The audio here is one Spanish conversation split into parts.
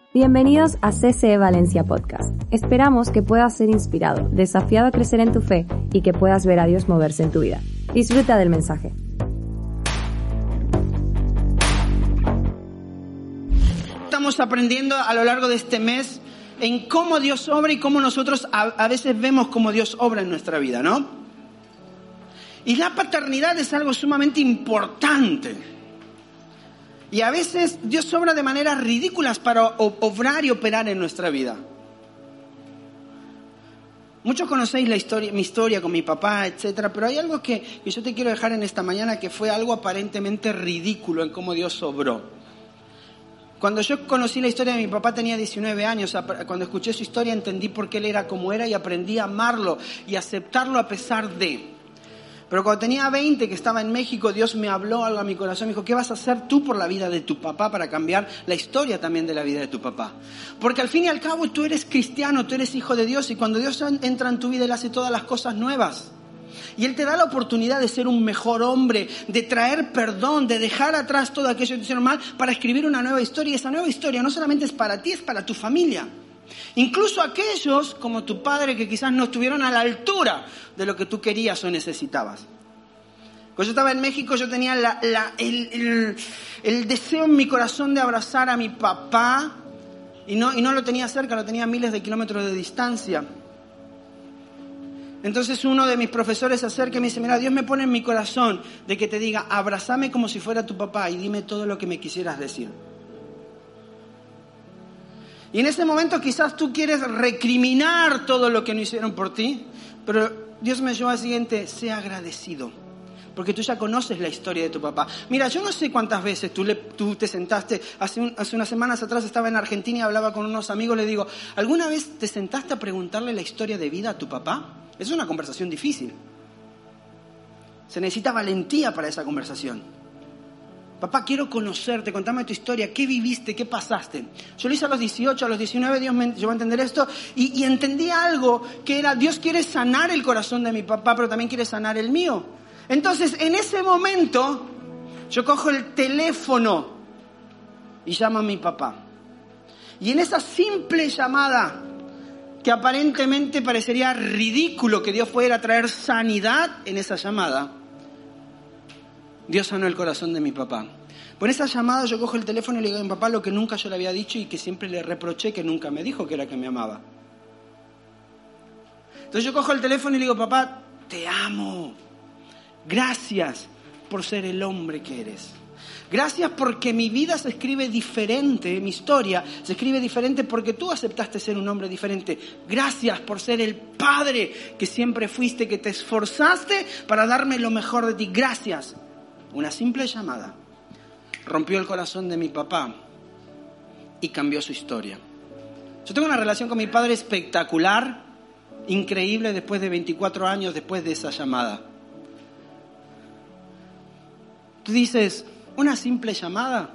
Bienvenidos a CCE Valencia Podcast. Esperamos que puedas ser inspirado, desafiado a crecer en tu fe y que puedas ver a Dios moverse en tu vida. Disfruta del mensaje. Estamos aprendiendo a lo largo de este mes en cómo Dios obra y cómo nosotros a veces vemos cómo Dios obra en nuestra vida, ¿no? Y la paternidad es algo sumamente importante. Y a veces Dios obra de maneras ridículas para obrar y operar en nuestra vida. Muchos conocéis mi historia con mi papá, etcétera, pero hay algo que yo te quiero dejar en esta mañana que fue algo aparentemente ridículo en cómo Dios obró. Cuando yo conocí la historia de mi papá tenía 19 años. Cuando escuché su historia entendí por qué él era como era y aprendí a amarlo y aceptarlo a pesar de. Pero cuando tenía 20, que estaba en México, Dios me habló algo a mi corazón. Me dijo, ¿qué vas a hacer tú por la vida de tu papá para cambiar la historia también de la vida de tu papá? Porque al fin y al cabo tú eres cristiano, tú eres hijo de Dios. Y cuando Dios entra en tu vida, Él hace todas las cosas nuevas. Y Él te da la oportunidad de ser un mejor hombre, de traer perdón, de dejar atrás todo aquello que te hicieron mal para escribir una nueva historia. Y esa nueva historia no solamente es para ti, es para tu familia. Incluso aquellos como tu padre que quizás no estuvieron a la altura de lo que tú querías o necesitabas. Cuando yo estaba en México yo tenía el deseo en mi corazón de abrazar a mi papá y no lo tenía cerca, lo tenía a miles de kilómetros de distancia. Entonces uno de mis profesores se acerca y me dice, mira, Dios me pone en mi corazón de que te diga, abrázame como si fuera tu papá y dime todo lo que me quisieras decir. Y en ese momento quizás tú quieres recriminar todo lo que no hicieron por ti, pero Dios me llevó al siguiente, sé agradecido, porque tú ya conoces la historia de tu papá. Mira, yo no sé cuántas veces tú te sentaste, hace unas semanas atrás estaba en Argentina y hablaba con unos amigos, le digo, ¿alguna vez te sentaste a preguntarle la historia de vida a tu papá? Es una conversación difícil. Se necesita valentía para esa conversación. Papá, quiero conocerte, contame tu historia, ¿qué viviste, qué pasaste? Yo lo hice a los 18, a los 19 Dios me llevó a entender esto y entendí algo que era, Dios quiere sanar el corazón de mi papá, pero también quiere sanar el mío. Entonces, en ese momento, yo cojo el teléfono y llamo a mi papá. Y en esa simple llamada, que aparentemente parecería ridículo que Dios fuera a traer sanidad en esa llamada, Dios sanó el corazón de mi papá. Por esa llamada yo cojo el teléfono y le digo a mi papá lo que nunca yo le había dicho y que siempre le reproché que nunca me dijo, que era que me amaba. Entonces yo cojo el teléfono y le digo, papá, te amo. Gracias por ser el hombre que eres. Gracias porque mi vida se escribe diferente, mi historia se escribe diferente porque tú aceptaste ser un hombre diferente. Gracias por ser el padre que siempre fuiste, que te esforzaste para darme lo mejor de ti. Gracias. Una simple llamada rompió el corazón de mi papá y cambió su historia. Yo tengo una relación con mi padre espectacular, increíble después de 24 años después de esa llamada. Tú dices, ¿una simple llamada?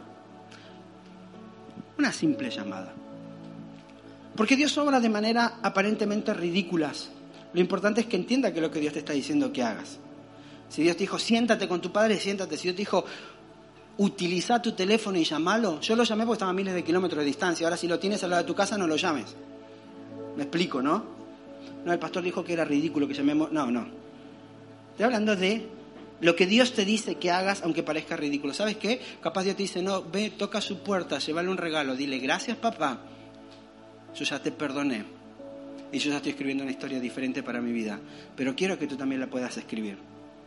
Una simple llamada. Porque Dios obra de manera aparentemente ridículas. Lo importante es que entienda que es lo que Dios te está diciendo que hagas. Si Dios te dijo, siéntate con tu padre, siéntate. Si Dios te dijo, utiliza tu teléfono y llámalo. Yo lo llamé porque estaba a miles de kilómetros de distancia. Ahora si lo tienes al lado de tu casa, no lo llames. Me explico, ¿no? No, el pastor dijo que era ridículo que llamemos. No. Estoy hablando de lo que Dios te dice que hagas, aunque parezca ridículo. ¿Sabes qué? Capaz Dios te dice, no, ve, toca su puerta, llévale un regalo. Dile, gracias papá, yo ya te perdoné. Y yo ya estoy escribiendo una historia diferente para mi vida. Pero quiero que tú también la puedas escribir.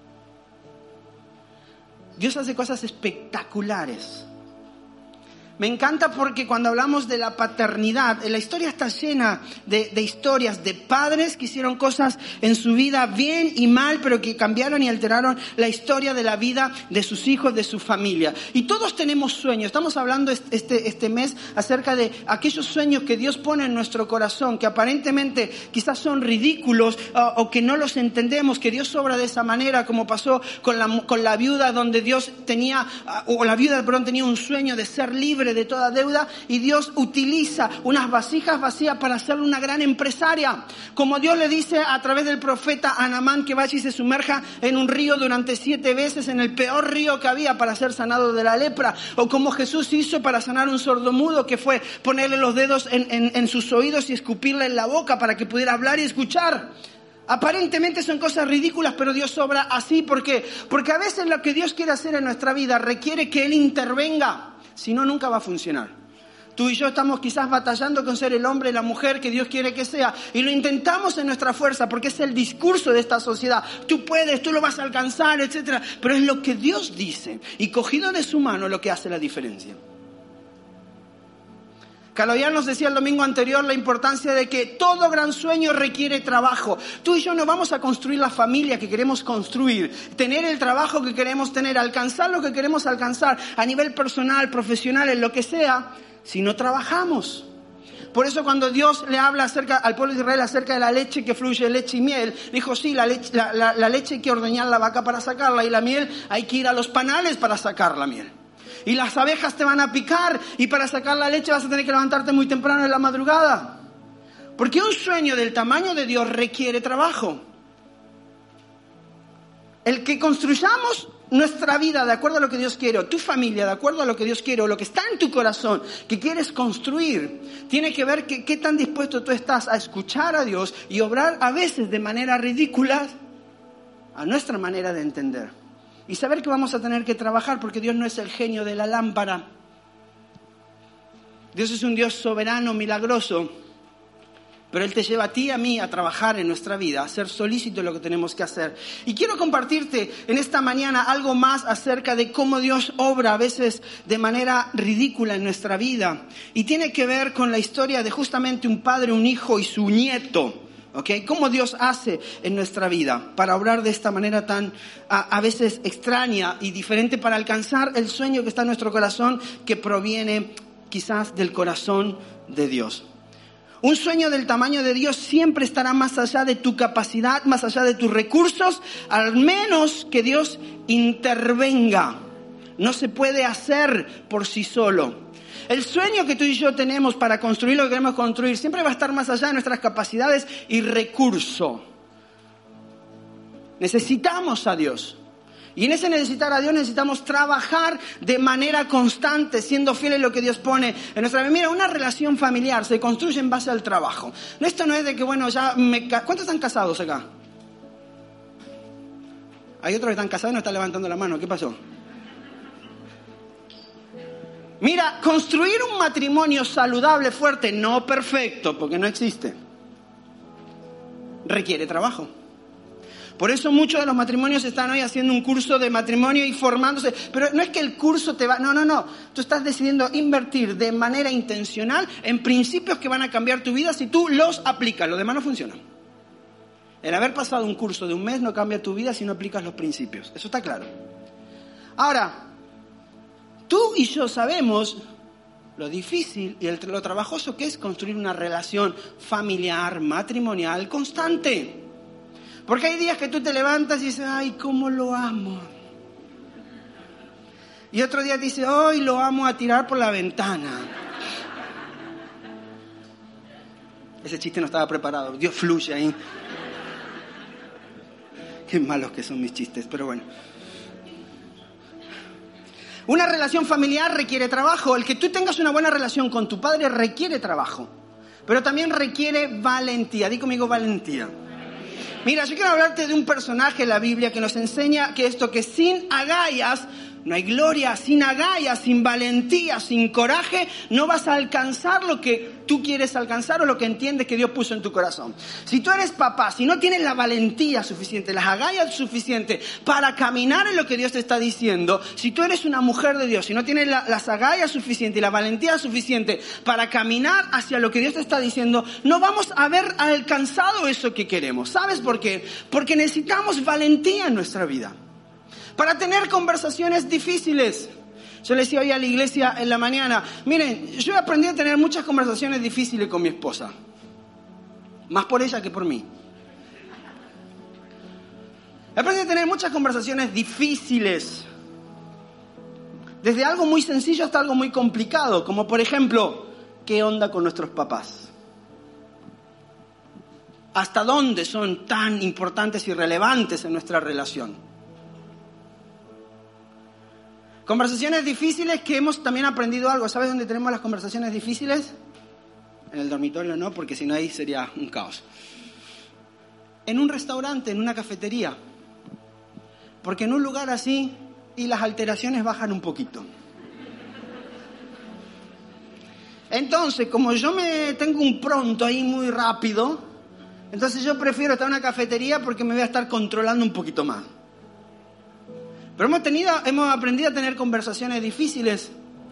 Dios hace cosas espectaculares. Me encanta porque cuando hablamos de la paternidad, la historia está llena de historias de padres que hicieron cosas en su vida bien y mal, pero que cambiaron y alteraron la historia de la vida de sus hijos, de su familia. Y todos tenemos sueños. Estamos hablando este mes acerca de aquellos sueños que Dios pone en nuestro corazón, que aparentemente quizás son ridículos o que no los entendemos, que Dios obra de esa manera, como pasó con la viuda donde Dios tenía un sueño de ser libre libre de toda deuda y Dios utiliza unas vasijas vacías para hacerle una gran empresaria. Como Dios le dice a través del profeta a Naamán que vaya y se sumerja en un río durante 7 veces, en el peor río que había para ser sanado de la lepra. O como Jesús hizo para sanar un sordomudo, que fue ponerle los dedos en sus oídos y escupirle en la boca para que pudiera hablar y escuchar. Aparentemente son cosas ridículas, pero Dios obra así. ¿Por qué? Porque a veces lo que Dios quiere hacer en nuestra vida requiere que Él intervenga. Si no, nunca va a funcionar. Tú y yo estamos quizás batallando con ser el hombre y la mujer que Dios quiere que sea. Y lo intentamos en nuestra fuerza porque es el discurso de esta sociedad. Tú puedes, tú lo vas a alcanzar, etc. Pero es lo que Dios dice. Y cogido de su mano lo que hace la diferencia. Caloyan nos decía el domingo anterior la importancia de que todo gran sueño requiere trabajo. Tú y yo no vamos a construir la familia que queremos construir, tener el trabajo que queremos tener, alcanzar lo que queremos alcanzar a nivel personal, profesional, en lo que sea, si no trabajamos. Por eso cuando Dios le habla al pueblo de Israel acerca de la leche que fluye, leche y miel, dijo sí, la leche hay que ordeñar la vaca para sacarla y la miel hay que ir a los panales para sacar la miel. Y las abejas te van a picar y para sacar la leche vas a tener que levantarte muy temprano en la madrugada. Porque un sueño del tamaño de Dios requiere trabajo. El que construyamos nuestra vida de acuerdo a lo que Dios quiere, o tu familia de acuerdo a lo que Dios quiere, o lo que está en tu corazón que quieres construir, tiene que ver qué tan dispuesto tú estás a escuchar a Dios y obrar a veces de manera ridícula a nuestra manera de entender. Y saber que vamos a tener que trabajar porque Dios no es el genio de la lámpara. Dios es un Dios soberano, milagroso. Pero Él te lleva a ti y a mí a trabajar en nuestra vida, a ser solícito en lo que tenemos que hacer. Y quiero compartirte en esta mañana algo más acerca de cómo Dios obra a veces de manera ridícula en nuestra vida. Y tiene que ver con la historia de justamente un padre, un hijo y su nieto. ¿Okay? ¿Cómo Dios hace en nuestra vida para obrar de esta manera tan a veces extraña y diferente para alcanzar el sueño que está en nuestro corazón, que proviene quizás del corazón de Dios? Un sueño del tamaño de Dios siempre estará más allá de tu capacidad, más allá de tus recursos, al menos que Dios intervenga. No se puede hacer por sí solo. El sueño que tú y yo tenemos para construir lo que queremos construir siempre va a estar más allá de nuestras capacidades y recursos. Necesitamos a Dios. Y en ese necesitar a Dios necesitamos trabajar de manera constante, siendo fieles a lo que Dios pone en nuestra vida. Mira, una relación familiar se construye en base al trabajo. Esto no es de que, bueno, ¿cuántos están casados acá? Hay otros que están casados y no están levantando la mano. ¿Qué pasó? Mira, construir un matrimonio saludable, fuerte, no perfecto, porque no existe, requiere trabajo. Por eso muchos de los matrimonios están hoy haciendo un curso de matrimonio y formándose. Pero no es que el curso te va... No. Tú estás decidiendo invertir de manera intencional en principios que van a cambiar tu vida si tú los aplicas. Lo demás no funciona. El haber pasado un curso de un mes no cambia tu vida si no aplicas los principios. Eso está claro. Ahora, tú y yo sabemos lo difícil y lo trabajoso que es construir una relación familiar, matrimonial, constante. Porque hay días que tú te levantas y dices, ay, cómo lo amo. Y otro día dices, hoy lo amo a tirar por la ventana. Ese chiste no estaba preparado, Dios fluye ahí. Qué malos que son mis chistes, pero bueno. Una relación familiar requiere trabajo. El que tú tengas una buena relación con tu padre requiere trabajo. Pero también requiere valentía. Di conmigo valentía. Mira, yo quiero hablarte de un personaje en la Biblia que nos enseña que sin agallas no hay gloria, sin agallas, sin valentía, sin coraje, no vas a alcanzar lo que tú quieres alcanzar o lo que entiendes que Dios puso en tu corazón. Si tú eres papá, si no tienes la valentía suficiente, las agallas suficientes para caminar en lo que Dios te está diciendo, si tú eres una mujer de Dios, si no tienes las agallas suficientes y la valentía suficiente para caminar hacia lo que Dios te está diciendo, no vamos a haber alcanzado eso que queremos. ¿Sabes por qué? Porque necesitamos valentía en nuestra vida. Para tener conversaciones difíciles. Yo le decía hoy a la iglesia en la mañana, miren, yo he aprendido a tener muchas conversaciones difíciles con mi esposa. Más por ella que por mí. He aprendido a tener muchas conversaciones difíciles. Desde algo muy sencillo hasta algo muy complicado, como por ejemplo, ¿qué onda con nuestros papás? ¿Hasta dónde son tan importantes y relevantes en nuestra relación? Conversaciones difíciles que hemos también aprendido algo. ¿Sabes dónde tenemos las conversaciones difíciles? En el dormitorio no, porque si no ahí sería un caos. En un restaurante, en una cafetería. Porque en un lugar así y las alteraciones bajan un poquito. Entonces, como yo me tengo un pronto ahí muy rápido, entonces yo prefiero estar en una cafetería porque me voy a estar controlando un poquito más. Pero hemos aprendido a tener conversaciones difíciles.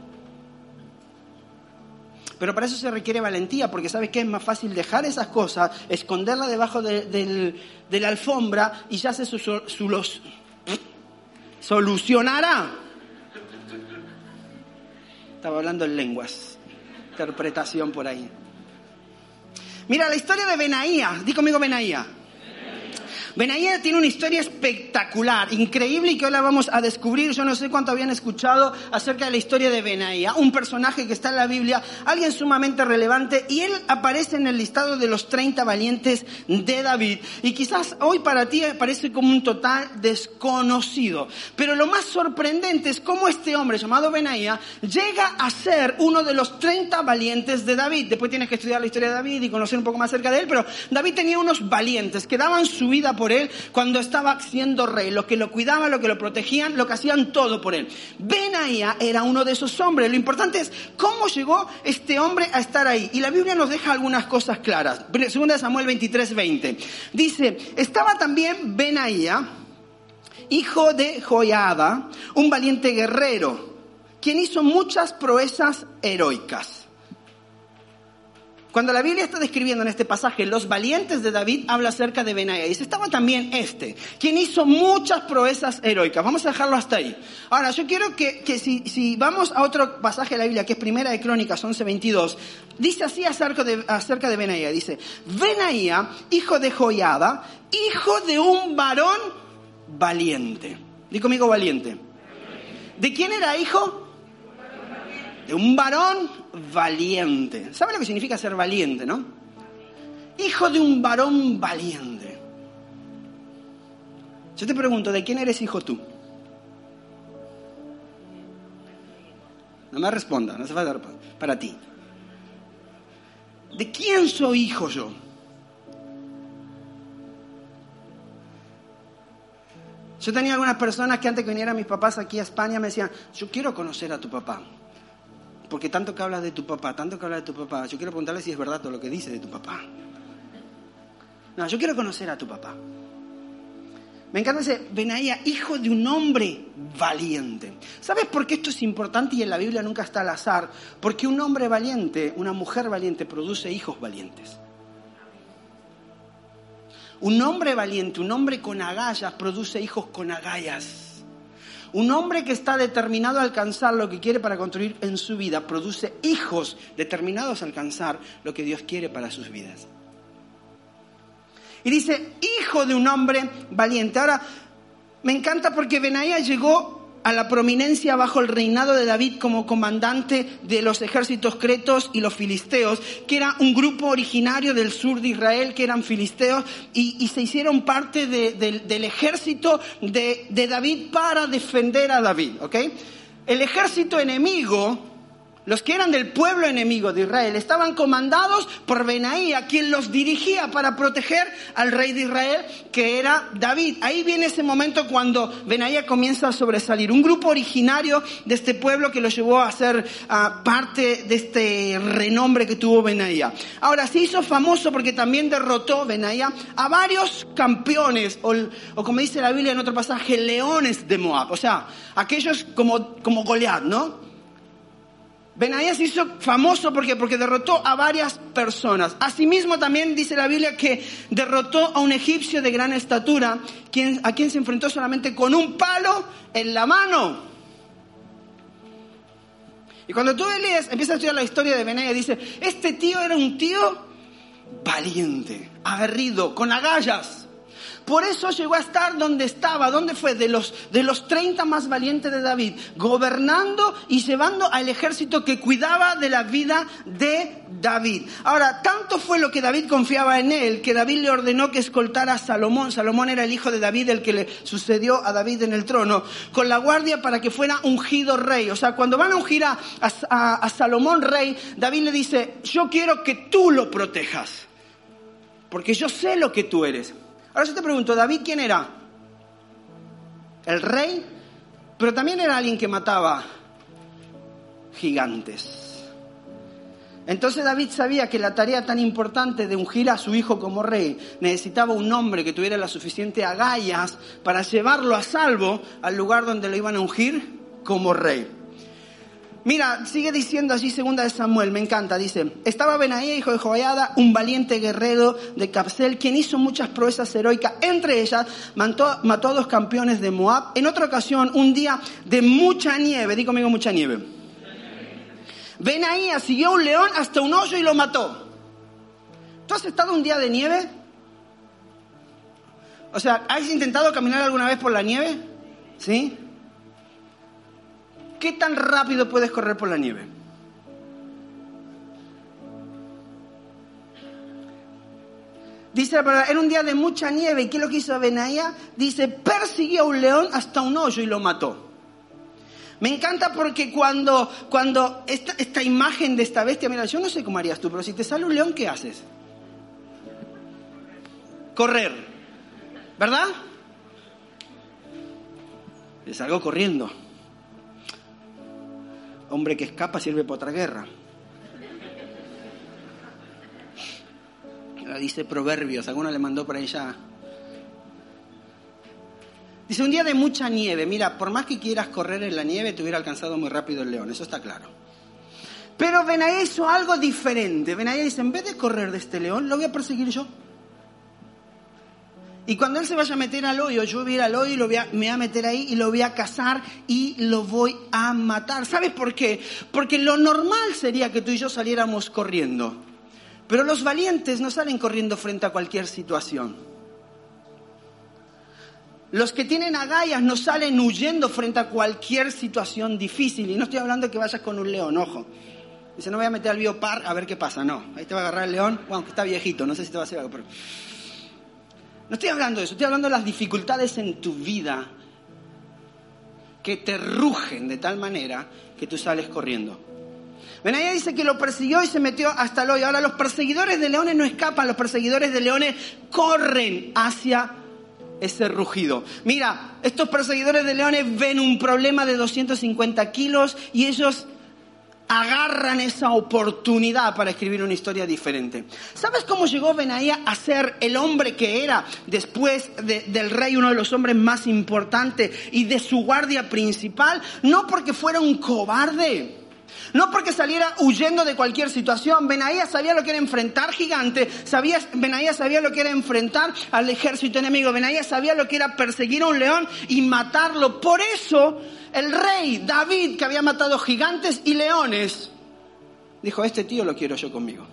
Pero para eso se requiere valentía, porque ¿sabes qué? Es más fácil dejar esas cosas, esconderlas debajo de la alfombra y ya se solucionará. Estaba hablando en lenguas. Interpretación por ahí. Mira, la historia de Benaía. Di conmigo Benaía. Benaía tiene una historia espectacular, increíble, y que hoy la vamos a descubrir. Yo no sé cuánto habían escuchado acerca de la historia de Benaía, un personaje que está en la Biblia, alguien sumamente relevante, y él aparece en el listado de los 30 valientes de David. Y quizás hoy para ti parece como un total desconocido. Pero lo más sorprendente es cómo este hombre llamado Benaía llega a ser uno de los 30 valientes de David. Después tienes que estudiar la historia de David y conocer un poco más acerca de él, pero David tenía unos valientes que daban su vida por él cuando estaba siendo rey, los que lo cuidaban, los que lo protegían, lo que hacían todo por él. Benaía era uno de esos hombres. Lo importante es cómo llegó este hombre a estar ahí. Y la Biblia nos deja algunas cosas claras. 2 Samuel 23:20. Dice, estaba también Benaía, hijo de Joiada, un valiente guerrero, quien hizo muchas proezas heroicas. Cuando la Biblia está describiendo en este pasaje los valientes de David, habla acerca de Benaía. Y dice, estaba también quien hizo muchas proezas heroicas. Vamos a dejarlo hasta ahí. Ahora, yo quiero que si vamos a otro pasaje de la Biblia, que es Primera de Crónicas 11:22, dice así acerca de Benaía. Dice, Benaía, hijo de Joiada, hijo de un varón valiente. Di conmigo valiente. ¿De quién era hijo? De un varón valiente. ¿Sabe lo que significa ser valiente, no? Hijo de un varón valiente. Yo te pregunto, ¿de quién eres hijo tú? No me responda, no hace falta para ti. ¿De quién soy hijo yo? Yo tenía algunas personas que antes que vinieran mis papás aquí a España me decían, yo quiero conocer a tu papá. Porque tanto que hablas de tu papá, yo quiero preguntarle si es verdad todo lo que dice de tu papá. No, yo quiero conocer a tu papá. Me encanta ese Benaía, hijo de un hombre valiente. ¿Sabes por qué esto es importante y en la Biblia nunca está al azar? Porque un hombre valiente, una mujer valiente produce hijos valientes. Un hombre valiente, un hombre con agallas produce hijos con agallas. Un hombre que está determinado a alcanzar lo que quiere para construir en su vida, produce hijos determinados a alcanzar lo que Dios quiere para sus vidas. Y dice, hijo de un hombre valiente. Ahora, me encanta porque Benaía llegó a la prominencia bajo el reinado de David como comandante de los ejércitos cretos y los filisteos, que era un grupo originario del sur de Israel, que eran filisteos, y se hicieron parte del ejército de David para defender a David, ¿ok? El ejército enemigo, los que eran del pueblo enemigo de Israel, estaban comandados por Benaía, quien los dirigía para proteger al rey de Israel, que era David. Ahí viene ese momento cuando Benaía comienza a sobresalir. Un grupo originario de este pueblo que lo llevó a ser parte de este renombre que tuvo Benaía. Ahora, se hizo famoso porque también derrotó Benaía a varios campeones, o como dice la Biblia en otro pasaje, leones de Moab. O sea, aquellos como Goliat, ¿no? Benaía se hizo famoso porque derrotó a varias personas. Asimismo también dice la Biblia que derrotó a un egipcio de gran estatura, a quien se enfrentó solamente con un palo en la mano. Y cuando tú lees, empiezas a estudiar la historia de Benaía, dice, este tío era un tío valiente, aguerrido, con agallas. Por eso llegó a estar donde estaba. ¿Dónde fue? De los 30 más valientes de David, gobernando y llevando al ejército que cuidaba de la vida de David. Ahora, tanto fue lo que David confiaba en él, que David le ordenó que escoltara a Salomón. Salomón era el hijo de David, el que le sucedió a David en el trono, con la guardia para que fuera ungido rey. O sea, cuando van a ungir a Salomón rey, David le dice: yo quiero que tú lo protejas, porque yo sé lo que tú eres. Ahora yo te pregunto, ¿David quién era? El rey, pero también era alguien que mataba gigantes. Entonces David sabía que la tarea tan importante de ungir a su hijo como rey necesitaba un hombre que tuviera la suficiente agallas para llevarlo a salvo al lugar donde lo iban a ungir como rey. Mira, sigue diciendo así 2 de Samuel, me encanta, dice: estaba Benaía, hijo de Joiada, un valiente guerrero de Capsel, quien hizo muchas proezas heroicas. Entre ellas, mató a 2 campeones de Moab. En otra ocasión, un día de mucha nieve, di conmigo mucha nieve. Benaía siguió a un león hasta un hoyo y lo mató. ¿Tú has estado un día de nieve? O sea, ¿has intentado caminar alguna vez por la nieve? ¿Sí? ¿Qué tan rápido puedes correr por la nieve? Dice la palabra, era un día de mucha nieve. ¿Y qué es lo que hizo Benaía? Dice, persiguió a un león hasta un hoyo y lo mató. Me encanta porque cuando esta imagen de esta bestia, mira, yo no sé cómo harías tú, pero si te sale un león, ¿qué haces? Correr, ¿verdad? Le salgo corriendo. Hombre que escapa sirve para otra guerra. Dice Proverbios, alguno le mandó por ahí ya. Dice, un día de mucha nieve. Mira, por más que quieras correr en la nieve, te hubiera alcanzado muy rápido el león, eso está claro. Pero Benaía hizo algo diferente. Benaía dice, en vez de correr de este león, lo voy a perseguir yo. Y cuando él se vaya a meter al hoyo, yo voy a ir al hoyo y me voy a meter ahí y lo voy a cazar y lo voy a matar. ¿Sabes por qué? Porque lo normal sería que tú y yo saliéramos corriendo. Pero los valientes no salen corriendo frente a cualquier situación. Los que tienen agallas no salen huyendo frente a cualquier situación difícil. Y no estoy hablando de que vayas con un león, ojo. Dice, no voy a meter al biopar a ver qué pasa. No, ahí te va a agarrar el león, bueno, aunque está viejito, no sé si te va a hacer algo, pero... No estoy hablando de eso, estoy hablando de las dificultades en tu vida que te rugen de tal manera que tú sales corriendo. Benaía dice que lo persiguió y se metió hasta el hoyo. Ahora, los perseguidores de leones no escapan, los perseguidores de leones corren hacia ese rugido. Mira, estos perseguidores de leones ven un problema de 250 kilos y ellos agarran esa oportunidad para escribir una historia diferente. ¿Sabes cómo llegó Benaía a ser el hombre que era después del rey, uno de los hombres más importantes y de su guardia principal? No porque fuera un cobarde, no porque saliera huyendo de cualquier situación. Benaía sabía lo que era enfrentar gigantes, Benaía sabía lo que era enfrentar al ejército enemigo, Benaía sabía lo que era perseguir a un león y matarlo. Por eso el rey David, que había matado gigantes y leones, dijo, este tío lo quiero yo conmigo.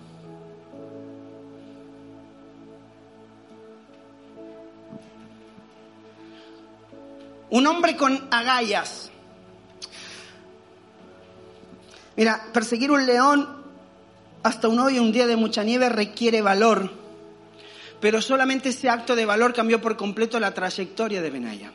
Un hombre con agallas. Mira, perseguir un león hasta un hoyo, un día de mucha nieve, requiere valor. Pero solamente ese acto de valor cambió por completo la trayectoria de Benaía.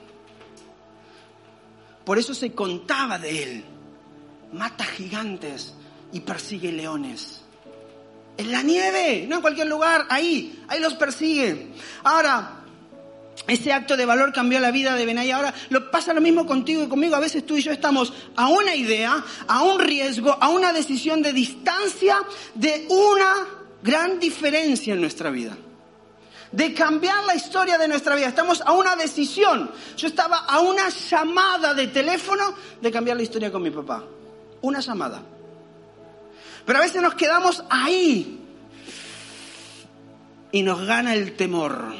Por eso se contaba de él. Mata gigantes y persigue leones. En la nieve, no en cualquier lugar, ahí los persigue. Ahora, ese acto de valor cambió la vida de Benaía. Ahora pasa lo mismo contigo y conmigo. A veces tú y yo estamos a una idea, a un riesgo, a una decisión de distancia de una gran diferencia en nuestra vida. De cambiar la historia de nuestra vida. Estamos a una decisión. Yo estaba a una llamada de teléfono de cambiar la historia con mi papá. Una llamada. Pero a veces nos quedamos ahí y nos gana el temor.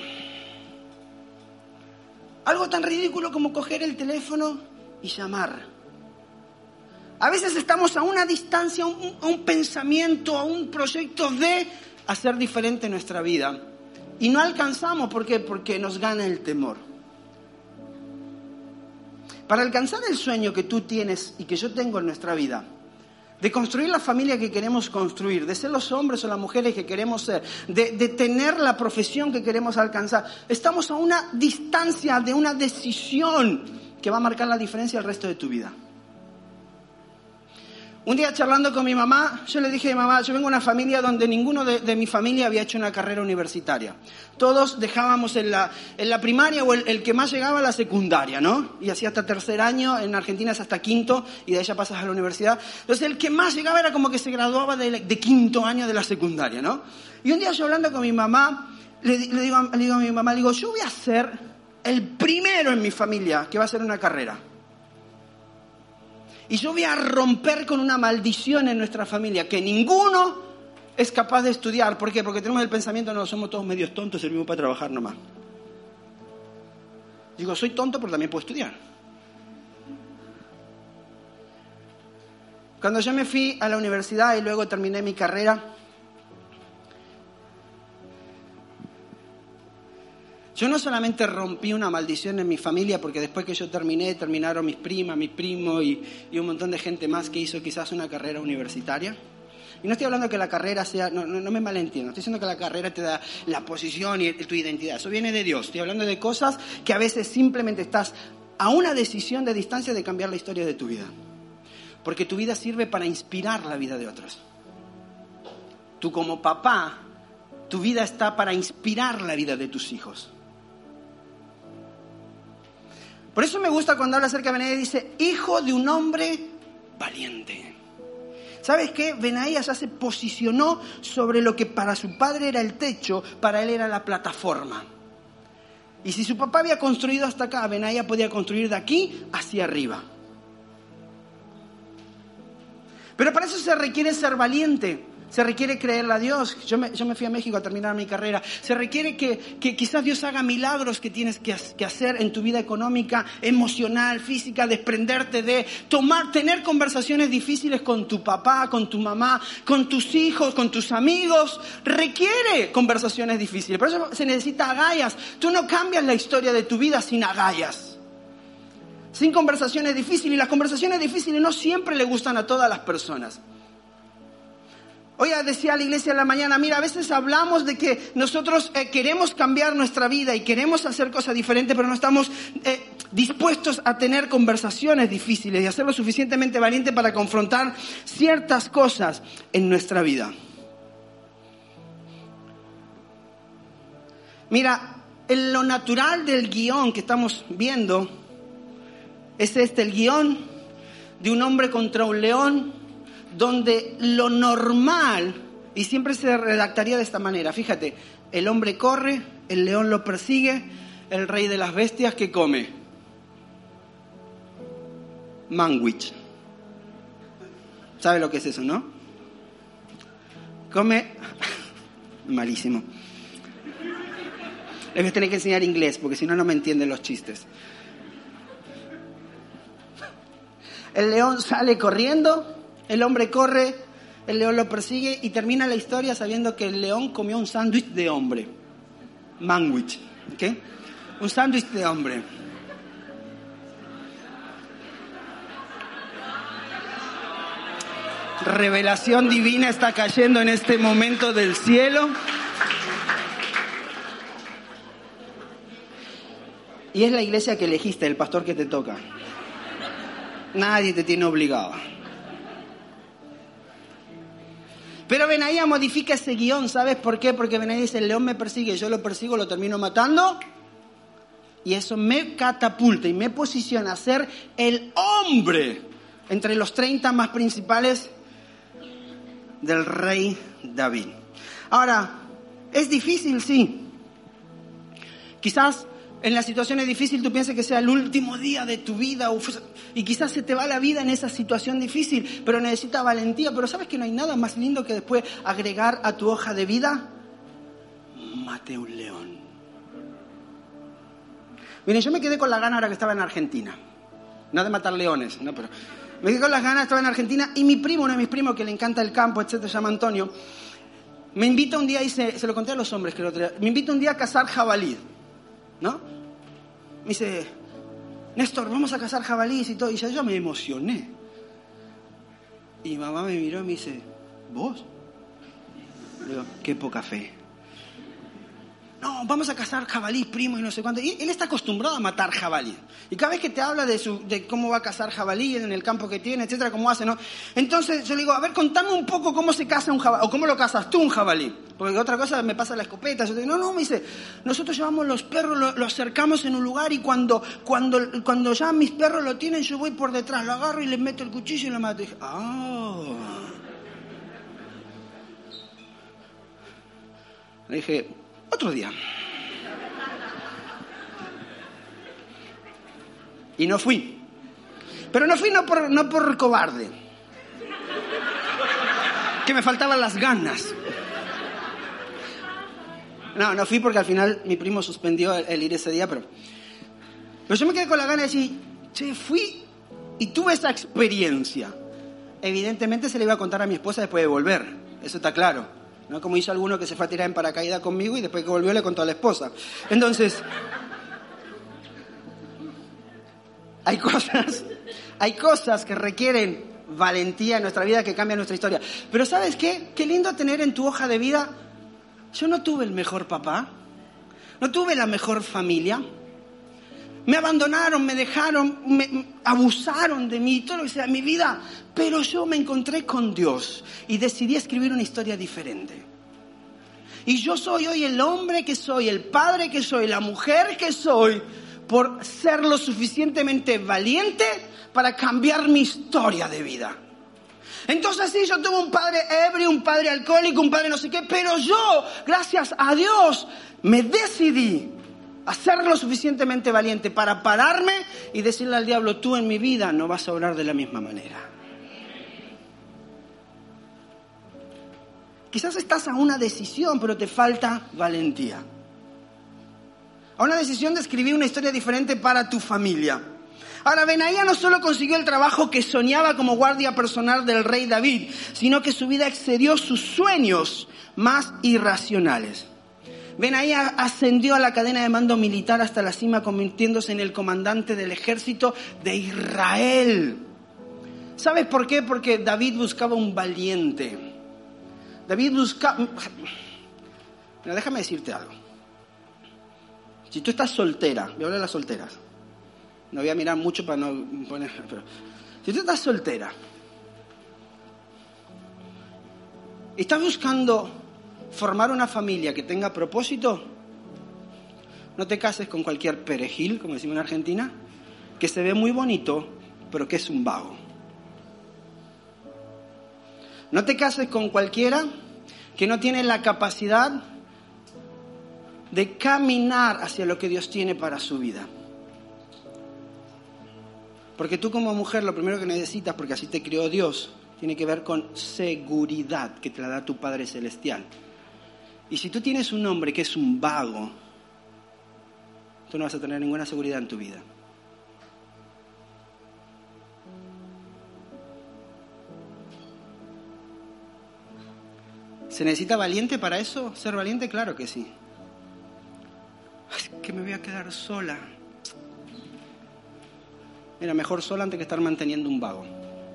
Algo tan ridículo como coger el teléfono y llamar. A veces estamos a una distancia, a un pensamiento, a un proyecto de hacer diferente nuestra vida. Y no alcanzamos, ¿por qué? Porque nos gana el temor. Para alcanzar el sueño que tú tienes y que yo tengo en nuestra vida, de construir la familia que queremos construir, de ser los hombres o las mujeres que queremos ser, de tener la profesión que queremos alcanzar, estamos a una distancia de una decisión que va a marcar la diferencia el resto de tu vida. Un día charlando con mi mamá, yo le dije a mi mamá, yo vengo de una familia donde ninguno de mi familia había hecho una carrera universitaria. Todos dejábamos en la primaria o el que más llegaba a la secundaria, ¿no? Y hacía hasta tercer año, en Argentina es hasta quinto, y de ahí ya pasas a la universidad. Entonces el que más llegaba era como que se graduaba de quinto año de la secundaria, ¿no? Y un día yo hablando con mi mamá, le digo a mi mamá, yo voy a ser el primero en mi familia que va a hacer una carrera. Y yo voy a romper con una maldición en nuestra familia, que ninguno es capaz de estudiar. ¿Por qué? Porque tenemos el pensamiento, no, somos todos medios tontos, servimos para trabajar nomás. Digo, soy tonto, pero también puedo estudiar. Cuando yo me fui a la universidad y luego terminé mi carrera, yo no solamente rompí una maldición en mi familia, porque después que yo terminaron mis primas, mis primos y un montón de gente más que hizo quizás una carrera universitaria. Y no estoy hablando que la carrera sea, no me malentiendo, estoy diciendo que la carrera te da la posición y tu identidad. Eso viene de Dios. Estoy hablando de cosas que a veces simplemente estás a una decisión de distancia de cambiar la historia de tu vida. Porque tu vida sirve para inspirar la vida de otros. Tú como papá, tu vida está para inspirar la vida de tus hijos. Por eso me gusta cuando habla acerca de Benaías, dice, hijo de un hombre valiente. ¿Sabes qué? Benaías ya se posicionó sobre lo que para su padre era el techo, para él era la plataforma. Y si su papá había construido hasta acá, Benaías podía construir de aquí hacia arriba. Pero para eso se requiere ser valiente. Se requiere creerle a Dios. Yo me fui a México a terminar mi carrera. Se requiere que quizás Dios haga milagros que tienes que hacer en tu vida económica, emocional, física, desprenderte de tener conversaciones difíciles con tu papá, con tu mamá, con tus hijos, con tus amigos. Requiere conversaciones difíciles. Por eso se necesita agallas. Tú no cambias la historia de tu vida sin agallas. Sin conversaciones difíciles. Y las conversaciones difíciles no siempre le gustan a todas las personas. Hoy decía a la iglesia en la mañana, mira, a veces hablamos de que nosotros queremos cambiar nuestra vida y queremos hacer cosas diferentes, pero no estamos dispuestos a tener conversaciones difíciles y a ser lo suficientemente valientes para confrontar ciertas cosas en nuestra vida. Mira, en lo natural del guión que estamos viendo, es el guión de un hombre contra un león, donde lo normal, y siempre se redactaría de esta manera, fíjate, el hombre corre, el león lo persigue, el rey de las bestias, ¿qué come? Manwich. ¿Sabe lo que es eso, no? Come... Malísimo. Les voy a tener que enseñar inglés, porque si no, no me entienden los chistes. El león sale corriendo... El hombre corre, el león lo persigue y termina la historia sabiendo que el león comió un sándwich de hombre. Manwich, ¿ok? Un sándwich de hombre. Revelación divina está cayendo en este momento del cielo. Y es la iglesia que elegiste, el pastor que te toca. Nadie te tiene obligado. Pero Benaías modifica ese guión, ¿sabes por qué? Porque Benaías dice, el león me persigue, yo lo persigo, lo termino matando. Y eso me catapulta y me posiciona a ser el hombre entre los 30 más principales del rey David. Ahora, ¿es difícil? Sí. Quizás en las situaciones difíciles tú piensas que sea el último día de tu vida y quizás se te va la vida en esa situación difícil, pero necesitas valentía. Pero ¿sabes que no hay nada más lindo que después agregar a tu hoja de vida? Mate un león. Miren, yo me quedé con la gana ahora que estaba en Argentina. No de matar leones, no, pero me quedé con las ganas, estaba en Argentina y mi primo, uno de mis primos que le encanta el campo, etcétera, se llama Antonio. me invita un día, y se lo conté a los hombres que el otro día, me invita un día a cazar jabalí, ¿no? Me dice, Néstor, vamos a cazar jabalíes y todo. Y yo me emocioné. Y mi mamá me miró y me dice, ¿vos? Le digo, qué poca fe. No, vamos a cazar jabalí, primo, y no sé cuánto. Y él está acostumbrado a matar jabalí. Y cada vez que te habla de cómo va a cazar jabalí en el campo que tiene, etcétera, cómo hace, ¿no? Entonces yo le digo, a ver, contame un poco cómo se caza un jabalí, o cómo lo cazas tú un jabalí. Porque otra cosa me pasa la escopeta. Yo digo, no, me dice, nosotros llevamos los perros, lo acercamos en un lugar y cuando ya mis perros lo tienen, yo voy por detrás, lo agarro y le meto el cuchillo y lo mato. Y dije, Le dije, otro día. Y no fui. Pero no fui no por cobarde. Que me faltaban las ganas. No fui porque al final mi primo suspendió el ir ese día, pero yo me quedé con la gana de decir, che, fui y tuve esa experiencia. Evidentemente se le iba a contar a mi esposa después de volver, eso está claro. No como hizo alguno que se fue a tirar en paracaídas conmigo y después que volvió le contó a la esposa. Entonces, hay cosas que requieren valentía en nuestra vida que cambian nuestra historia. Pero ¿sabes qué? Qué lindo tener en tu hoja de vida. Yo no tuve el mejor papá, no tuve la mejor familia. Me abandonaron, me dejaron, me abusaron de mí, todo lo que sea en mi vida. Pero yo me encontré con Dios y decidí escribir una historia diferente. Y yo soy hoy el hombre que soy, el padre que soy, la mujer que soy, por ser lo suficientemente valiente para cambiar mi historia de vida. Entonces sí, yo tuve un padre ebrio, un padre alcohólico, un padre no sé qué, pero yo, gracias a Dios, me decidí a ser lo suficientemente valiente para pararme y decirle al diablo, tú en mi vida no vas a obrar de la misma manera. Quizás estás a una decisión, pero te falta valentía. A una decisión de escribir una historia diferente para tu familia. Ahora, Benaía no solo consiguió el trabajo que soñaba como guardia personal del rey David, sino que su vida excedió sus sueños más irracionales. Benaía ascendió a la cadena de mando militar hasta la cima, convirtiéndose en el comandante del ejército de Israel. ¿Sabes por qué? Porque David buscaba un valiente. David buscaba... Mira, déjame decirte algo. Si tú estás soltera, voy a hablar de las solteras. No voy a mirar mucho para no poner... Pero si tú estás soltera, estás buscando formar una familia que tenga propósito, no te cases con cualquier perejil, como decimos en Argentina, que se ve muy bonito, pero que es un vago. No te cases con cualquiera que no tiene la capacidad de caminar hacia lo que Dios tiene para su vida. Porque tú como mujer lo primero que necesitas, porque así te crió Dios, tiene que ver con seguridad que te la da tu Padre Celestial. Y si tú tienes un hombre que es un vago, tú no vas a tener ninguna seguridad en tu vida. ¿Se necesita valiente para eso? ¿Ser valiente? Claro que sí. Es que me voy a quedar sola. Mira, mejor sola antes que estar manteniendo un vago.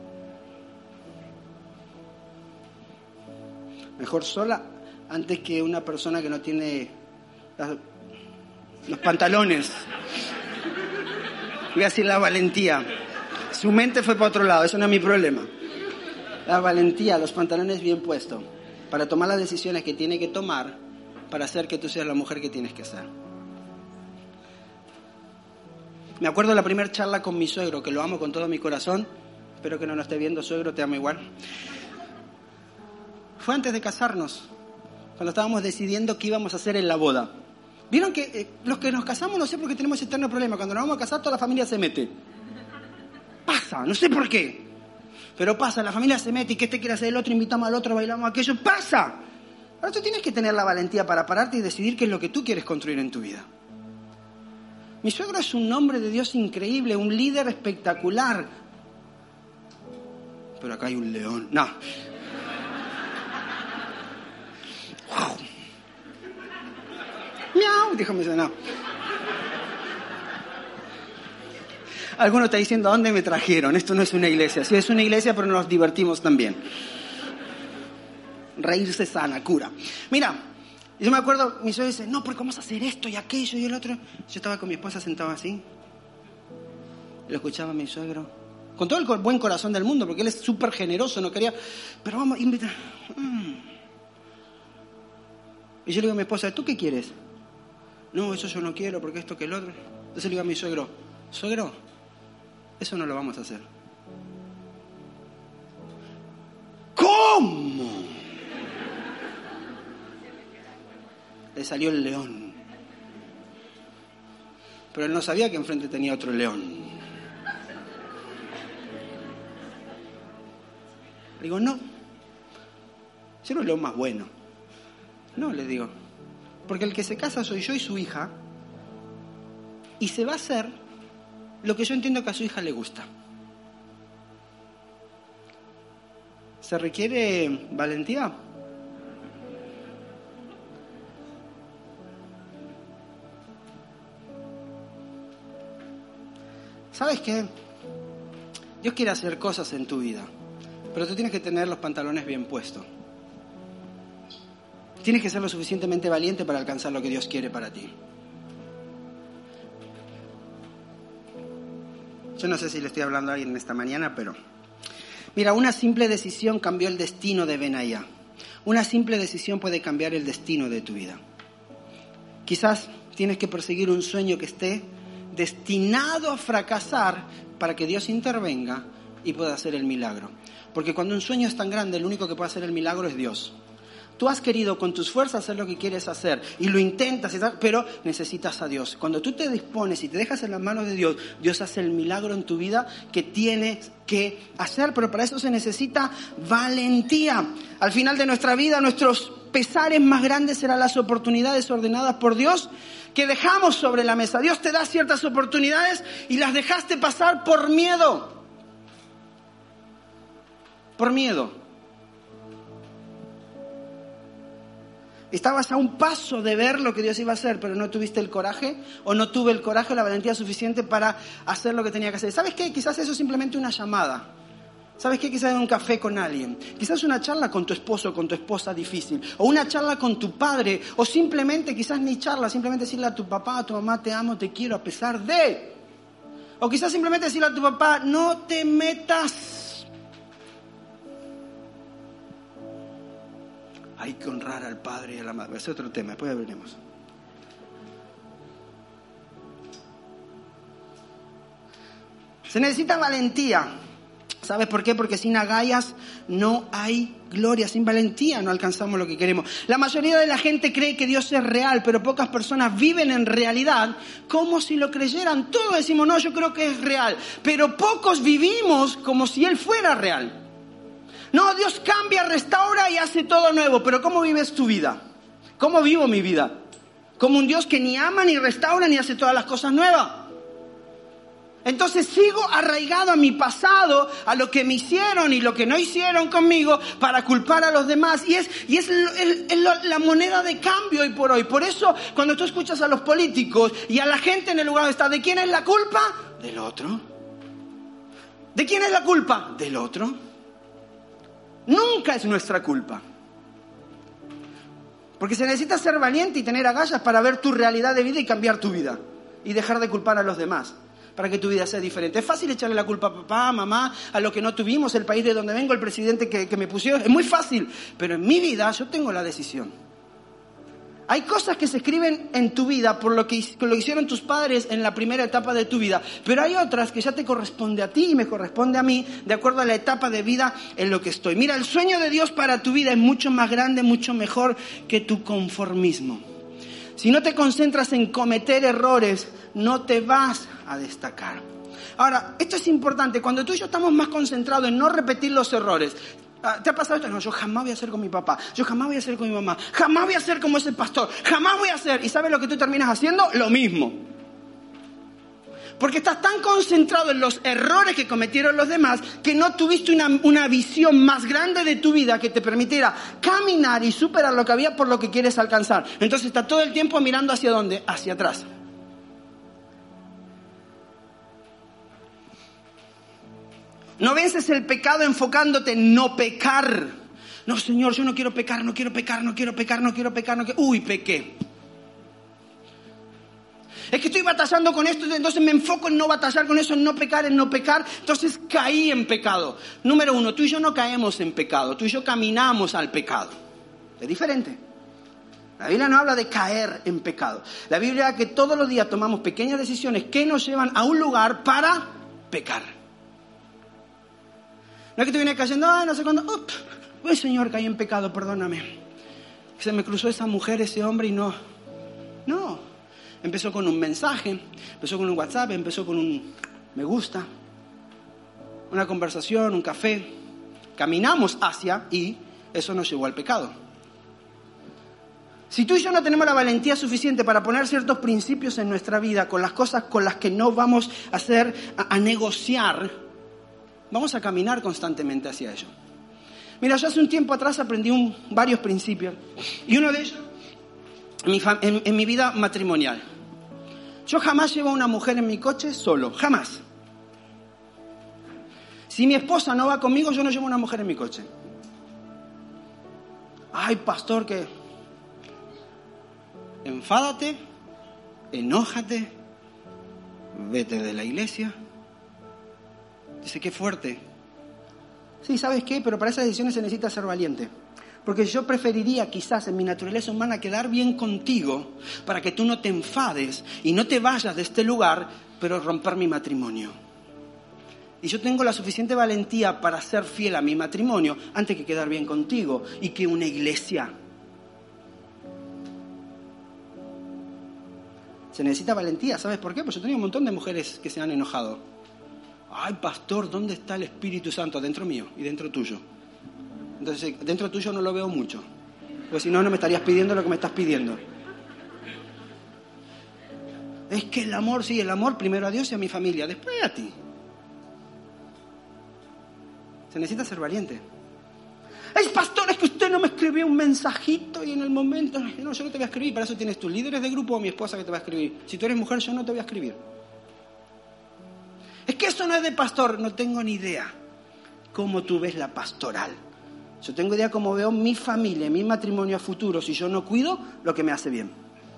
Mejor sola antes que una persona que no tiene los pantalones. Voy a decir la valentía. Su mente fue para otro lado, eso no es mi problema. La valentía, los pantalones bien puestos, para tomar las decisiones que tiene que tomar para hacer que tú seas la mujer que tienes que ser. Me acuerdo de la primera charla con mi suegro, que lo amo con todo mi corazón. Espero que no lo esté viendo, suegro, te amo igual. Fue antes de casarnos, cuando estábamos decidiendo qué íbamos a hacer en la boda. Vieron que los que nos casamos, no sé por qué tenemos ese eterno problema. Cuando nos vamos a casar, toda la familia se mete. Pasa, no sé por qué. Pero pasa, la familia se mete y que este quiere hacer el otro, invitamos al otro, bailamos aquello. ¡Pasa! Ahora tú tienes que tener la valentía para pararte y decidir qué es lo que tú quieres construir en tu vida. Mi suegro es un hombre de Dios increíble, un líder espectacular. Pero acá hay un león. No. miau, dijo mi suegro. Alguno está diciendo, ¿a dónde me trajeron? Esto no es una iglesia. Sí, es una iglesia, pero nos divertimos también. Reírse sana, cura. Mira, yo me acuerdo, mi suegro dice, no, porque vamos a hacer esto y aquello y el otro. Yo estaba con mi esposa sentado así. Lo escuchaba a mi suegro. Con todo el buen corazón del mundo, porque él es súper generoso, no quería. Pero vamos, invita. Y yo le digo a mi esposa, ¿tú qué quieres? No, eso yo no quiero, porque esto que el otro. Entonces le digo a mi suegro, eso no lo vamos a hacer. ¿Cómo? Le salió el león. Pero él no sabía que enfrente tenía otro león. Le digo, no. Yo no el león más bueno. No, le digo. Porque el que se casa soy yo y su hija. Y se va a hacer lo que yo entiendo que a su hija le gusta. ¿Se requiere valentía? ¿Sabes qué? Dios quiere hacer cosas en tu vida, pero tú tienes que tener los pantalones bien puestos. Tienes que ser lo suficientemente valiente para alcanzar lo que Dios quiere para ti. Yo no sé si le estoy hablando a alguien esta mañana, pero... Mira, una simple decisión cambió el destino de Benaya. Una simple decisión puede cambiar el destino de tu vida. Quizás tienes que perseguir un sueño que esté destinado a fracasar para que Dios intervenga y pueda hacer el milagro. Porque cuando un sueño es tan grande, el único que puede hacer el milagro es Dios. Tú has querido con tus fuerzas hacer lo que quieres hacer y lo intentas, pero necesitas a Dios. Cuando tú te dispones y te dejas en las manos de Dios, Dios hace el milagro en tu vida que tienes que hacer, pero para eso se necesita valentía. Al final de nuestra vida, nuestros pesares más grandes serán las oportunidades ordenadas por Dios que dejamos sobre la mesa. Dios te da ciertas oportunidades y las dejaste pasar por miedo. Por miedo. Estabas a un paso de ver lo que Dios iba a hacer, pero no tuviste el coraje, o no tuve el coraje o la valentía suficiente para hacer lo que tenía que hacer. ¿Sabes qué? Quizás eso es simplemente una llamada. ¿Sabes qué? Quizás un café con alguien. Quizás una charla con tu esposo o con tu esposa difícil. O una charla con tu padre. O simplemente, quizás ni charla, simplemente decirle a tu papá, a tu mamá, te amo, te quiero, a pesar de. O quizás simplemente decirle a tu papá, no te metas. Hay que honrar al padre y a la madre. Ese es otro tema, después veremos. Se necesita valentía. ¿Sabes por qué? Porque sin agallas no hay gloria. Sin valentía no alcanzamos lo que queremos. La mayoría de la gente cree que Dios es real, pero pocas personas viven en realidad como si lo creyeran. Todos decimos, no, yo creo que es real. Pero pocos vivimos como si Él fuera real. No, Dios cambia, restaura y hace todo nuevo. Pero ¿cómo vives tu vida? ¿Cómo vivo mi vida? Como un Dios que ni ama, ni restaura, ni hace todas las cosas nuevas. Entonces sigo arraigado a mi pasado, a lo que me hicieron y lo que no hicieron conmigo para culpar a los demás. Y es la moneda de cambio hoy por hoy. Por eso cuando tú escuchas a los políticos y a la gente en el lugar donde está, ¿de quién es la culpa? Del otro. ¿De quién es la culpa? Del otro. Nunca es nuestra culpa. Porque se necesita ser valiente y tener agallas para ver tu realidad de vida y cambiar tu vida. Y dejar de culpar a los demás. Para que tu vida sea diferente. Es fácil echarle la culpa a papá, a mamá, a lo que no tuvimos, el país de donde vengo, el presidente que me pusieron. Es muy fácil. Pero en mi vida yo tengo la decisión. Hay cosas que se escriben en tu vida por lo que hicieron tus padres en la primera etapa de tu vida. Pero hay otras que ya te corresponde a ti y me corresponde a mí de acuerdo a la etapa de vida en lo que estoy. Mira, el sueño de Dios para tu vida es mucho más grande, mucho mejor que tu conformismo. Si no te concentras en cometer errores, no te vas a destacar. Ahora, esto es importante. Cuando tú y yo estamos más concentrados en no repetir los errores, ¿te ha pasado esto? No, yo jamás voy a ser con mi papá, yo jamás voy a ser con mi mamá, jamás voy a ser como ese pastor, jamás voy a ser. ¿Y sabes lo que tú terminas haciendo? Lo mismo. Porque estás tan concentrado en los errores que cometieron los demás que no tuviste una visión más grande de tu vida que te permitiera caminar y superar lo que había por lo que quieres alcanzar. Entonces estás todo el tiempo mirando ¿hacia dónde? Hacia atrás. No vences el pecado enfocándote en no pecar. No, Señor, yo no quiero pecar, no quiero pecar, no quiero pecar, no quiero pecar, no quiero... Uy, pequé. Es que estoy batallando con esto, entonces me enfoco en no batallar con eso, en no pecar, entonces caí en pecado. Número 1, tú y yo no caemos en pecado, tú y yo caminamos al pecado. Es diferente. La Biblia no habla de caer en pecado. La Biblia habla que todos los días tomamos pequeñas decisiones que nos llevan a un lugar para pecar. No es que te viene cayendo, no sé cuándo, uy, Señor, caí en pecado, perdóname. Se me cruzó esa mujer, ese hombre y no. Empezó con un mensaje, empezó con un WhatsApp, empezó con un me gusta, una conversación, un café. Caminamos hacia y eso nos llevó al pecado. Si tú y yo no tenemos la valentía suficiente para poner ciertos principios en nuestra vida con las cosas con las que no vamos a negociar, vamos a caminar constantemente hacia ello. Mira, yo hace un tiempo atrás aprendí varios principios y uno de ellos en mi vida matrimonial. Yo jamás llevo a una mujer en mi coche solo, jamás. Si mi esposa no va conmigo, yo no llevo a una mujer en mi coche. Ay, pastor, que... Enfádate, enójate, vete de la iglesia. Dice, qué fuerte. Sí, ¿sabes qué? Pero para esas decisiones se necesita ser valiente. Porque yo preferiría quizás en mi naturaleza humana quedar bien contigo para que tú no te enfades y no te vayas de este lugar, pero romper mi matrimonio. Y yo tengo la suficiente valentía para ser fiel a mi matrimonio antes que quedar bien contigo y que una iglesia. Se necesita valentía, ¿sabes por qué? Pues yo tenía un montón de mujeres que se han enojado. Ay, pastor, ¿dónde está el Espíritu Santo? Dentro mío y dentro tuyo. Entonces, dentro tuyo no lo veo mucho. Porque si no, no me estarías pidiendo lo que me estás pidiendo. Es que el amor, sí, el amor primero a Dios y a mi familia, después a ti. Se necesita ser valiente. ¡Ay, pastor, es que usted no me escribió un mensajito y en el momento... No, yo no te voy a escribir, para eso tienes tus líderes de grupo o mi esposa que te va a escribir. Si tú eres mujer, yo no te voy a escribir. Es que eso no es de pastor, no tengo ni idea cómo tú ves la pastoral. Yo tengo idea cómo veo mi familia, mi matrimonio a futuro, si yo no cuido lo que me hace bien.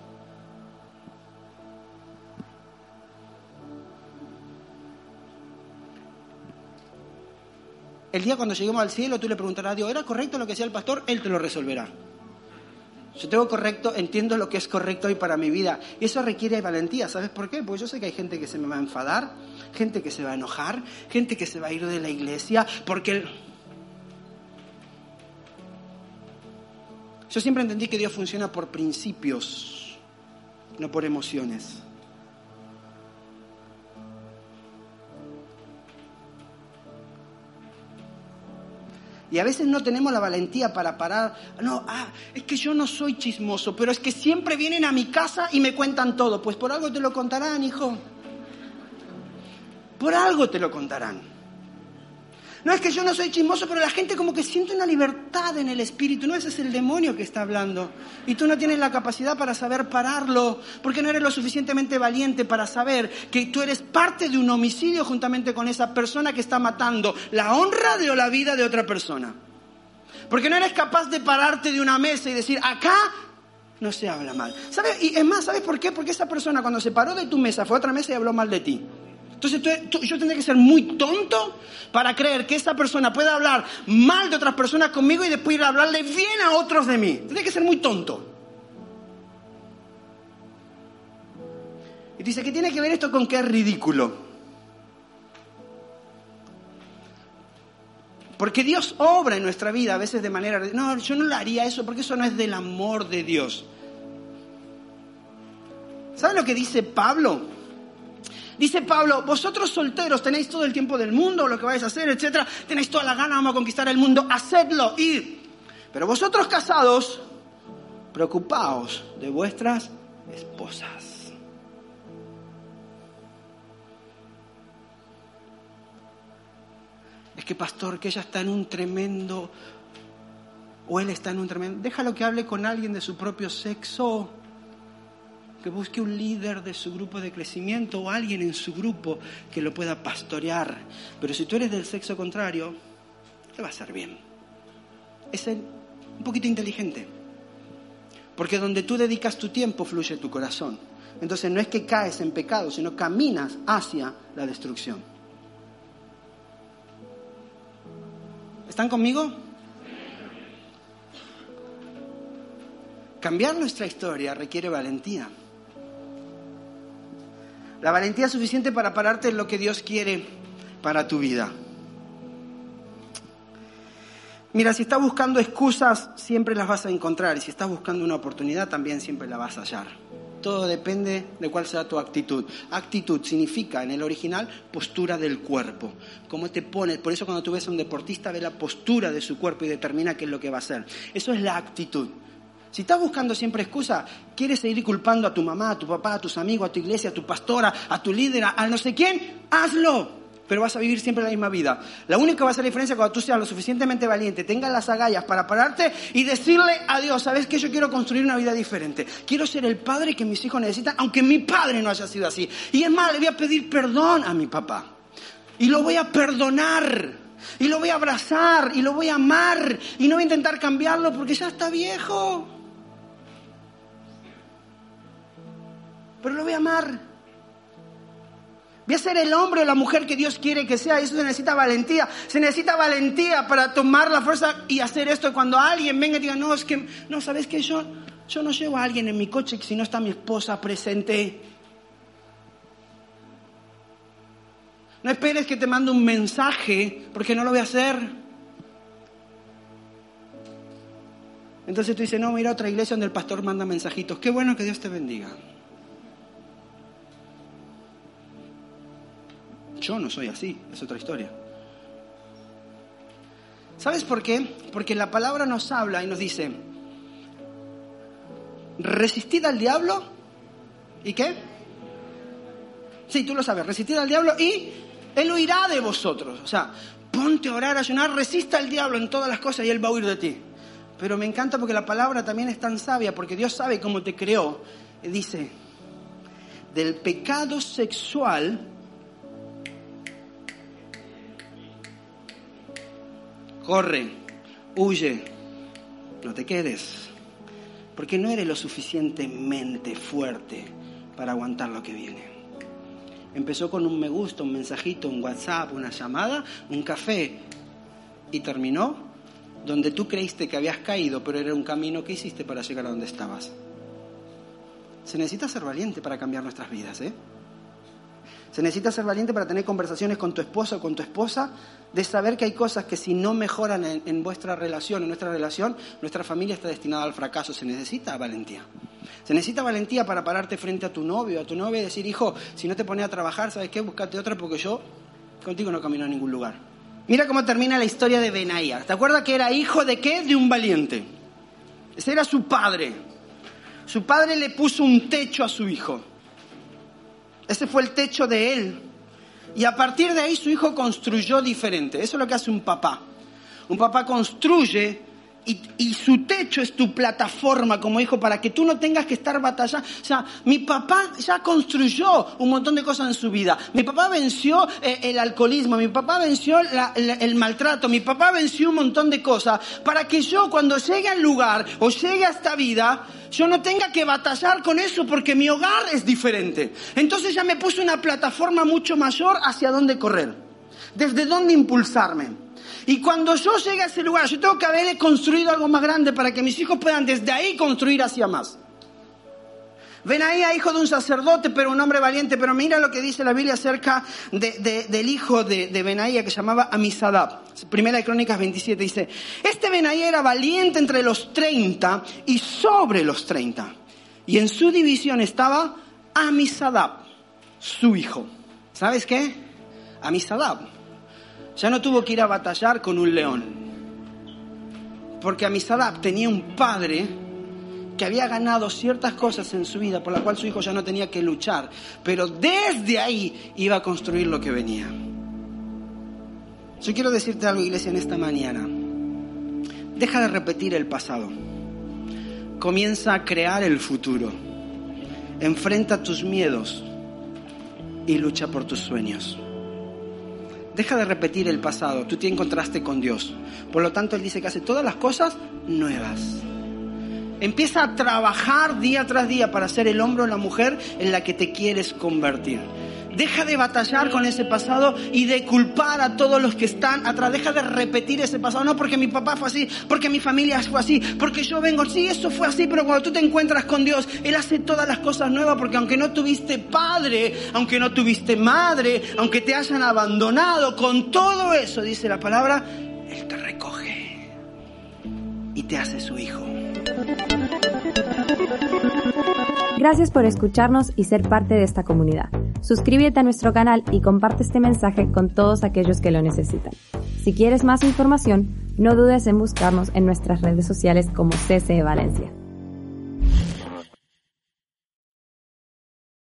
El día cuando lleguemos al cielo, tú le preguntarás a Dios, ¿era correcto lo que decía el pastor? Él te lo resolverá. Yo tengo correcto, entiendo lo que es correcto hoy para mi vida. Y eso requiere valentía, ¿sabes por qué? Porque yo sé que hay gente que se me va a enfadar, gente que se va a enojar, gente que se va a ir de la iglesia, porque... Yo siempre entendí que Dios funciona por principios, no por emociones. Y a veces no tenemos la valentía para parar. No, es que yo no soy chismoso, pero es que siempre vienen a mi casa y me cuentan todo. Pues por algo te lo contarán, hijo. Por algo te lo contarán. No es que yo no soy chismoso, pero la gente como que siente una libertad en el espíritu. No, ese es el demonio que está hablando. Y tú no tienes la capacidad para saber pararlo, porque no eres lo suficientemente valiente para saber que tú eres parte de un homicidio juntamente con esa persona que está matando la honra o la vida de otra persona. Porque no eres capaz de pararte de una mesa y decir, acá no se habla mal. ¿Sabes? Y es más, ¿sabes por qué? Porque esa persona cuando se paró de tu mesa fue a otra mesa y habló mal de ti. Entonces yo tendría que ser muy tonto para creer que esa persona puede hablar mal de otras personas conmigo y después ir a hablarle bien a otros de mí. Tendría que ser muy tonto. Y dice, ¿qué tiene que ver esto con que es ridículo? Porque Dios obra en nuestra vida a veces de manera... No, yo no le haría eso porque eso no es del amor de Dios. ¿Saben lo que dice Pablo? Dice Pablo, vosotros solteros tenéis todo el tiempo del mundo, lo que vais a hacer, etcétera. Tenéis toda la gana, vamos a conquistar el mundo, hacedlo, id. Pero vosotros casados, preocupaos de vuestras esposas. Es que pastor, que ella está en un tremendo, o él está en un tremendo, déjalo que hable con alguien de su propio sexo, que busque un líder de su grupo de crecimiento o alguien en su grupo que lo pueda pastorear. Pero si tú eres del sexo contrario, te va a hacer bien. Es un poquito inteligente. Porque donde tú dedicas tu tiempo, fluye tu corazón. Entonces no es que caes en pecado, sino caminas hacia la destrucción. ¿Están conmigo? Cambiar nuestra historia requiere valentía. La valentía es suficiente para pararte en lo que Dios quiere para tu vida. Mira, si estás buscando excusas, siempre las vas a encontrar. Y si estás buscando una oportunidad, también siempre la vas a hallar. Todo depende de cuál sea tu actitud. Actitud significa, en el original, postura del cuerpo. Cómo te pones. Por eso cuando tú ves a un deportista, ve la postura de su cuerpo y determina qué es lo que va a hacer. Eso es la actitud. Si estás buscando siempre excusa, quieres seguir culpando a tu mamá, a tu papá, a tus amigos, a tu iglesia, a tu pastora, a tu líder, a no sé quién, hazlo. Pero vas a vivir siempre la misma vida. La única que va a hacer la diferencia es cuando tú seas lo suficientemente valiente, tengas las agallas para pararte y decirle a Dios, ¿sabes qué? Yo quiero construir una vida diferente. Quiero ser el padre que mis hijos necesitan, aunque mi padre no haya sido así. Y es más, le voy a pedir perdón a mi papá. Y lo voy a perdonar. Y lo voy a abrazar. Y lo voy a amar. Y no voy a intentar cambiarlo porque ya está viejo. Pero lo voy a amar. Voy a ser el hombre o la mujer que Dios quiere que sea. Y eso se necesita valentía. Se necesita valentía para tomar la fuerza y hacer esto. Cuando alguien venga y diga, no, es que, no, ¿sabes qué? Yo no llevo a alguien en mi coche si no está mi esposa presente. No esperes que te mande un mensaje porque no lo voy a hacer. Entonces tú dices, no, voy a ir a otra iglesia donde el pastor manda mensajitos. Qué bueno, que Dios te bendiga. Yo no soy así, es otra historia. ¿Sabes por qué? Porque la palabra nos habla y nos dice, resistid al diablo, ¿y qué? Sí, tú lo sabes, resistid al diablo y él huirá de vosotros. O sea, ponte a orar, a ayunar, resista al diablo en todas las cosas y él va a huir de ti. Pero me encanta porque la palabra también es tan sabia, porque Dios sabe cómo te creó. Dice, del pecado sexual corre, huye, no te quedes, porque no eres lo suficientemente fuerte para aguantar lo que viene. Empezó con un me gusta, un mensajito, un WhatsApp, una llamada, un café, y terminó donde tú creíste que habías caído, pero era un camino que hiciste para llegar a donde estabas. Se necesita ser valiente para cambiar nuestras vidas, ¿eh? Se necesita ser valiente para tener conversaciones con tu esposo o con tu esposa, de saber que hay cosas que si no mejoran en vuestra relación, en nuestra relación, nuestra familia está destinada al fracaso. Se necesita valentía. Se necesita valentía para pararte frente a tu novio, a tu novia y decir, hijo, si no te pones a trabajar, ¿sabes qué? Búscate otra porque yo contigo no camino a ningún lugar. Mira cómo termina la historia de Benaía. ¿Te acuerdas que era hijo de qué? De un valiente. Ese era su padre. Su padre le puso un techo a su hijo. Ese fue el techo de él. Y a partir de ahí su hijo construyó diferente. Eso es lo que hace un papá. Un papá construye y su techo es tu plataforma como hijo para que tú no tengas que estar batallando. O sea, mi papá ya construyó un montón de cosas en su vida. Mi papá venció el alcoholismo, mi papá venció el maltrato, mi papá venció un montón de cosas para que yo cuando llegue al lugar o llegue a esta vida, yo no tenga que batallar con eso porque mi hogar es diferente. Entonces ya me puse una plataforma mucho mayor hacia dónde correr, desde dónde impulsarme. Y cuando yo llegue a ese lugar, yo tengo que haber construido algo más grande para que mis hijos puedan desde ahí construir hacia más. Benaía, hijo de un sacerdote, pero un hombre valiente. Pero mira lo que dice la Biblia acerca del hijo de Benaía, que se llamaba Amisadab. Primera de Crónicas 27 dice, este Benaía era valiente entre los 30 y sobre los 30. Y en su división estaba Amisadab, su hijo. ¿Sabes qué? Amisadab ya no tuvo que ir a batallar con un león. Porque Amisadab tenía un padre que había ganado ciertas cosas en su vida por la cual su hijo ya no tenía que luchar. Pero desde ahí iba a construir lo que venía. Yo quiero decirte algo, iglesia, en esta mañana. Deja de repetir el pasado. Comienza a crear el futuro. Enfrenta tus miedos y lucha por tus sueños. Deja de repetir el pasado. Tú te encontraste con Dios. Por lo tanto, Él dice que hace todas las cosas nuevas. Empieza a trabajar día tras día para ser el hombre o la mujer en la que te quieres convertir. Deja de batallar con ese pasado y de culpar a todos los que están atrás. Deja de repetir ese pasado. No, porque mi papá fue así, porque mi familia fue así, porque yo vengo. Sí, eso fue así, pero cuando tú te encuentras con Dios, Él hace todas las cosas nuevas, porque aunque no tuviste padre, aunque no tuviste madre, aunque te hayan abandonado, con todo eso, dice la palabra, Él te recoge y te hace su hijo. Gracias por escucharnos y ser parte de esta comunidad. Suscríbete a nuestro canal y comparte este mensaje con todos aquellos que lo necesitan. Si quieres más información, no dudes en buscarnos en nuestras redes sociales como CCE Valencia.